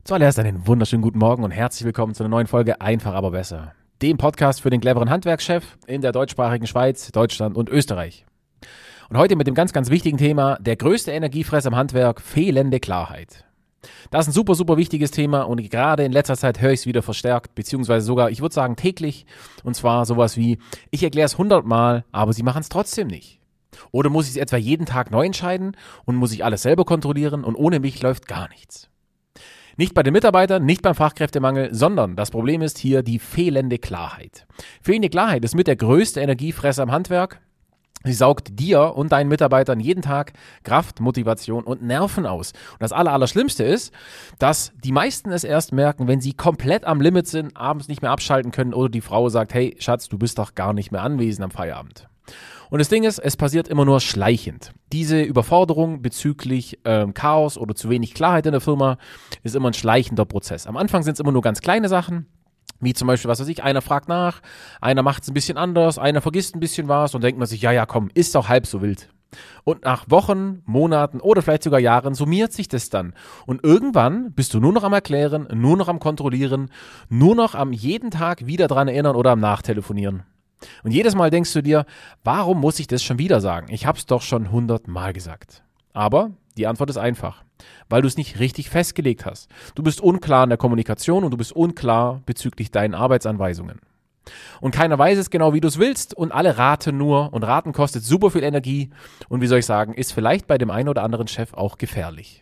Zuallererst einen wunderschönen guten Morgen und herzlich willkommen zu einer neuen Folge Einfach aber besser, dem Podcast für den cleveren Handwerkschef in der deutschsprachigen Schweiz, Deutschland und Österreich. Und heute mit dem ganz, ganz wichtigen Thema, der größte Energiefresser im Handwerk, fehlende Klarheit. Das ist ein super, super wichtiges Thema und gerade in letzter Zeit höre ich es wieder verstärkt, beziehungsweise sogar, ich würde sagen täglich, und zwar sowas wie, ich erkläre es 100-mal, aber sie machen es trotzdem nicht. Oder muss ich es etwa jeden Tag neu entscheiden und muss ich alles selber kontrollieren und ohne mich läuft gar nichts. Nicht bei den Mitarbeitern, nicht beim Fachkräftemangel, sondern das Problem ist hier die fehlende Klarheit. Fehlende Klarheit ist mit der größte Energiefresser im Handwerk. Sie saugt dir und deinen Mitarbeitern jeden Tag Kraft, Motivation und Nerven aus. Und das Allerschlimmste ist, dass die meisten es erst merken, wenn sie komplett am Limit sind, abends nicht mehr abschalten können oder die Frau sagt, hey Schatz, du bist doch gar nicht mehr anwesend am Feierabend. Und das Ding ist, es passiert immer nur schleichend. Diese Überforderung bezüglich Chaos oder zu wenig Klarheit in der Firma ist immer ein schleichender Prozess. Am Anfang sind es immer nur ganz kleine Sachen, wie zum Beispiel, was weiß ich, einer fragt nach, einer macht es ein bisschen anders, einer vergisst ein bisschen was und denkt man sich, ja komm, ist doch halb so wild. Und nach Wochen, Monaten oder vielleicht sogar Jahren summiert sich das dann. Und irgendwann bist du nur noch am Erklären, nur noch am Kontrollieren, nur noch am jeden Tag wieder dran erinnern oder am Nachtelefonieren. Und jedes Mal denkst du dir, warum muss ich das schon wieder sagen? Ich habe es doch schon 100-mal gesagt. Aber die Antwort ist einfach, weil du es nicht richtig festgelegt hast. Du bist unklar in der Kommunikation und du bist unklar bezüglich deinen Arbeitsanweisungen. Und keiner weiß es genau, wie du es willst und alle raten nur und raten kostet super viel Energie und wie soll ich sagen, ist vielleicht bei dem einen oder anderen Chef auch gefährlich.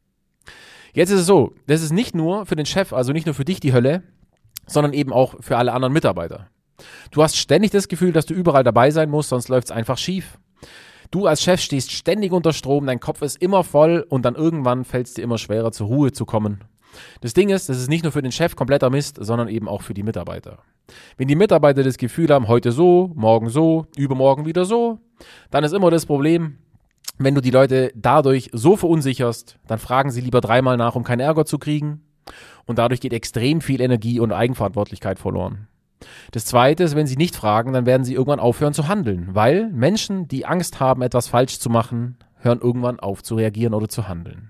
Jetzt ist es so, das ist nicht nur für den Chef, also nicht nur für dich die Hölle, sondern eben auch für alle anderen Mitarbeiter. Du hast ständig das Gefühl, dass du überall dabei sein musst, sonst läuft es einfach schief. Du als Chef stehst ständig unter Strom, dein Kopf ist immer voll und dann irgendwann fällt es dir immer schwerer, zur Ruhe zu kommen. Das Ding ist, das ist nicht nur für den Chef kompletter Mist, sondern eben auch für die Mitarbeiter. Wenn die Mitarbeiter das Gefühl haben, heute so, übermorgen wieder so, dann ist immer das Problem, wenn du die Leute dadurch so verunsicherst, dann fragen sie lieber 3-mal nach, um keinen Ärger zu kriegen und dadurch geht extrem viel Energie und Eigenverantwortlichkeit verloren. Das Zweite ist, wenn sie nicht fragen, dann werden sie irgendwann aufhören zu handeln, weil Menschen, die Angst haben, etwas falsch zu machen, hören irgendwann auf zu reagieren oder zu handeln.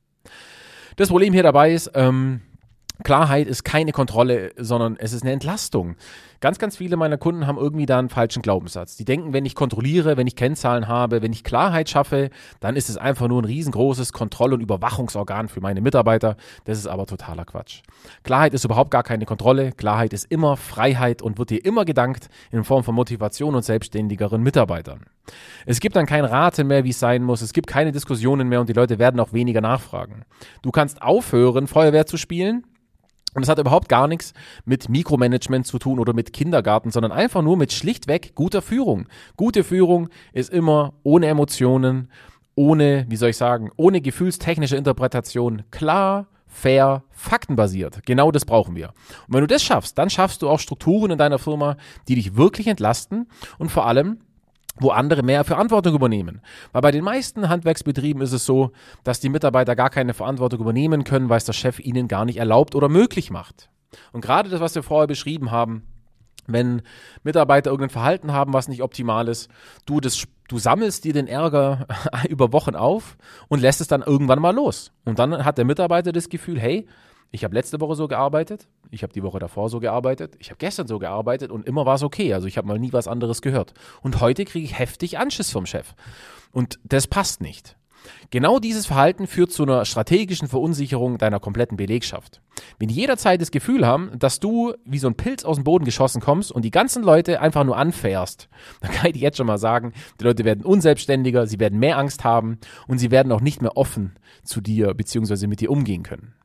Das Problem hier dabei ist, Klarheit ist keine Kontrolle, sondern es ist eine Entlastung. Ganz, ganz viele meiner Kunden haben irgendwie da einen falschen Glaubenssatz. Die denken, wenn ich kontrolliere, wenn ich Kennzahlen habe, wenn ich Klarheit schaffe, dann ist es einfach nur ein riesengroßes Kontroll- und Überwachungsorgan für meine Mitarbeiter. Das ist aber totaler Quatsch. Klarheit ist überhaupt gar keine Kontrolle. Klarheit ist immer Freiheit und wird dir immer gedankt in Form von Motivation und selbstständigeren Mitarbeitern. Es gibt dann kein Raten mehr, wie es sein muss. Es gibt keine Diskussionen mehr und die Leute werden auch weniger nachfragen. Du kannst aufhören, Feuerwehr zu spielen. Und es hat überhaupt gar nichts mit Mikromanagement zu tun oder mit Kindergarten, sondern einfach nur mit schlichtweg guter Führung. Gute Führung ist immer ohne Emotionen, ohne gefühlstechnische Interpretation, klar, fair, faktenbasiert. Genau das brauchen wir. Und wenn du das schaffst, dann schaffst du auch Strukturen in deiner Firma, die dich wirklich entlasten und vor allem wo andere mehr Verantwortung übernehmen. Weil bei den meisten Handwerksbetrieben ist es so, dass die Mitarbeiter gar keine Verantwortung übernehmen können, weil es der Chef ihnen gar nicht erlaubt oder möglich macht. Und gerade das, was wir vorher beschrieben haben, wenn Mitarbeiter irgendein Verhalten haben, was nicht optimal ist, du sammelst dir den Ärger über Wochen auf und lässt es dann irgendwann mal los. Und dann hat der Mitarbeiter das Gefühl, hey, ich habe letzte Woche so gearbeitet, ich habe die Woche davor so gearbeitet, ich habe gestern so gearbeitet und immer war es okay. Also ich habe mal nie was anderes gehört. Und heute kriege ich heftig Anschiss vom Chef. Und das passt nicht. Genau dieses Verhalten führt zu einer strategischen Verunsicherung deiner kompletten Belegschaft. Wenn die jederzeit das Gefühl haben, dass du wie so ein Pilz aus dem Boden geschossen kommst und die ganzen Leute einfach nur anfährst, dann kann ich dir jetzt schon mal sagen, die Leute werden unselbstständiger, sie werden mehr Angst haben und sie werden auch nicht mehr offen zu dir bzw. mit dir umgehen können.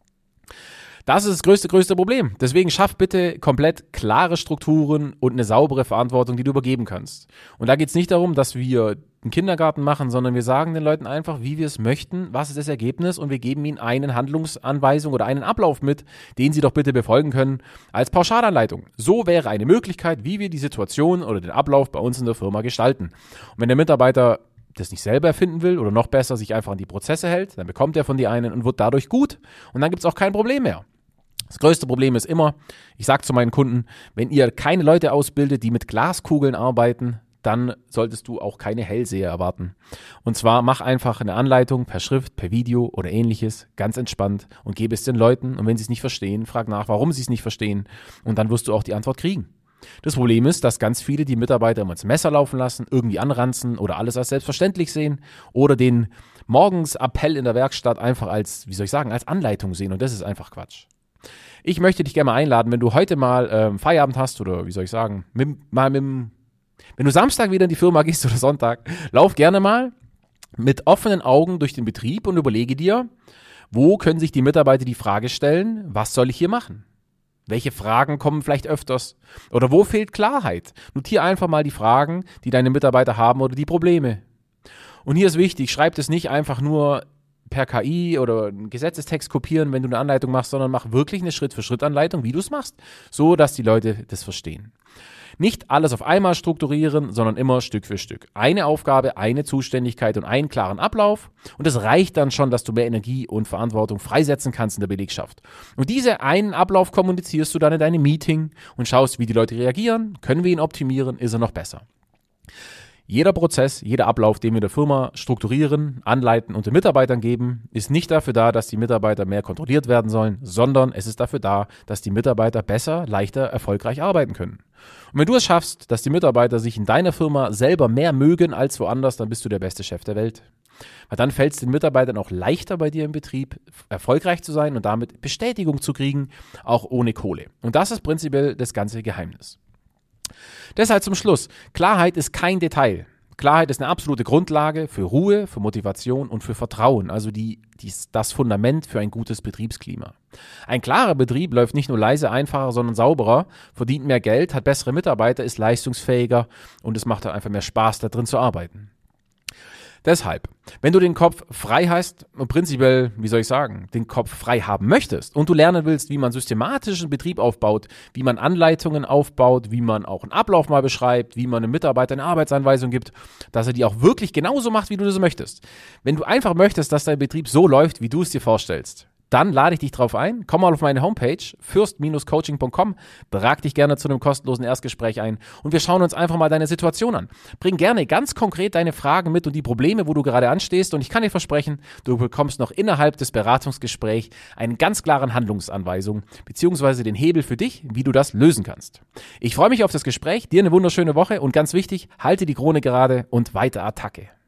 Das ist das größte Problem. Deswegen schaff bitte komplett klare Strukturen und eine saubere Verantwortung, die du übergeben kannst. Und da geht es nicht darum, dass wir einen Kindergarten machen, sondern wir sagen den Leuten einfach, wie wir es möchten, was ist das Ergebnis und wir geben ihnen eine Handlungsanweisung oder einen Ablauf mit, den sie doch bitte befolgen können als Pauschalanleitung. So wäre eine Möglichkeit, wie wir die Situation oder den Ablauf bei uns in der Firma gestalten. Und wenn der Mitarbeiter das nicht selber erfinden will oder noch besser sich einfach an die Prozesse hält, dann bekommt er von dir einen und wird dadurch gut und dann gibt es auch kein Problem mehr. Das größte Problem ist immer, ich sage zu meinen Kunden, wenn ihr keine Leute ausbildet, die mit Glaskugeln arbeiten, dann solltest du auch keine Hellseher erwarten. Und zwar mach einfach eine Anleitung per Schrift, per Video oder ähnliches, ganz entspannt und gebe es den Leuten. Und wenn sie es nicht verstehen, frag nach, warum sie es nicht verstehen. Und dann wirst du auch die Antwort kriegen. Das Problem ist, dass ganz viele die Mitarbeiter immer ins Messer laufen lassen, irgendwie anranzen oder alles als selbstverständlich sehen oder den Morgensappell in der Werkstatt einfach als, als Anleitung sehen. Und das ist einfach Quatsch. Ich möchte dich gerne mal einladen, wenn du heute mal Feierabend hast oder wenn du Samstag wieder in die Firma gehst oder Sonntag, lauf gerne mal mit offenen Augen durch den Betrieb und überlege dir, wo können sich die Mitarbeiter die Frage stellen, was soll ich hier machen? Welche Fragen kommen vielleicht öfters? Oder wo fehlt Klarheit? Notiere einfach mal die Fragen, die deine Mitarbeiter haben oder die Probleme. Und hier ist wichtig, schreib das nicht einfach nur per KI oder einen Gesetzestext kopieren, wenn du eine Anleitung machst, sondern mach wirklich eine Schritt-für-Schritt-Anleitung, wie du es machst, so dass die Leute das verstehen. Nicht alles auf einmal strukturieren, sondern immer Stück für Stück. Eine Aufgabe, eine Zuständigkeit und einen klaren Ablauf. Und es reicht dann schon, dass du mehr Energie und Verantwortung freisetzen kannst in der Belegschaft. Und diesen einen Ablauf kommunizierst du dann in deinem Meeting und schaust, wie die Leute reagieren. Können wir ihn optimieren? Ist er noch besser? Jeder Prozess, jeder Ablauf, den wir in der Firma strukturieren, anleiten und den Mitarbeitern geben, ist nicht dafür da, dass die Mitarbeiter mehr kontrolliert werden sollen, sondern es ist dafür da, dass die Mitarbeiter besser, leichter, erfolgreich arbeiten können. Und wenn du es schaffst, dass die Mitarbeiter sich in deiner Firma selber mehr mögen als woanders, dann bist du der beste Chef der Welt. Weil dann fällt es den Mitarbeitern auch leichter bei dir im Betrieb, erfolgreich zu sein und damit Bestätigung zu kriegen, auch ohne Kohle. Und das ist prinzipiell das ganze Geheimnis. Deshalb zum Schluss, Klarheit ist kein Detail. Klarheit ist eine absolute Grundlage für Ruhe, für Motivation und für Vertrauen, also das Fundament für ein gutes Betriebsklima. Ein klarer Betrieb läuft nicht nur leise, einfacher, sondern sauberer, verdient mehr Geld, hat bessere Mitarbeiter, ist leistungsfähiger und es macht einfach mehr Spaß, da drin zu arbeiten. Deshalb, wenn du den Kopf frei hast und prinzipiell, den Kopf frei haben möchtest und du lernen willst, wie man systematischen Betrieb aufbaut, wie man Anleitungen aufbaut, wie man auch einen Ablauf mal beschreibt, wie man einem Mitarbeiter eine Arbeitsanweisung gibt, dass er die auch wirklich genauso macht, wie du das möchtest. Wenn du einfach möchtest, dass dein Betrieb so läuft, wie du es dir vorstellst, dann lade ich dich drauf ein, komm mal auf meine Homepage fürst-coaching.com, trag dich gerne zu einem kostenlosen Erstgespräch ein und wir schauen uns einfach mal deine Situation an. Bring gerne ganz konkret deine Fragen mit und die Probleme, wo du gerade anstehst und ich kann dir versprechen, du bekommst noch innerhalb des Beratungsgesprächs eine ganz klare Handlungsanweisung beziehungsweise den Hebel für dich, wie du das lösen kannst. Ich freue mich auf das Gespräch, dir eine wunderschöne Woche und ganz wichtig, halte die Krone gerade und weiter Attacke.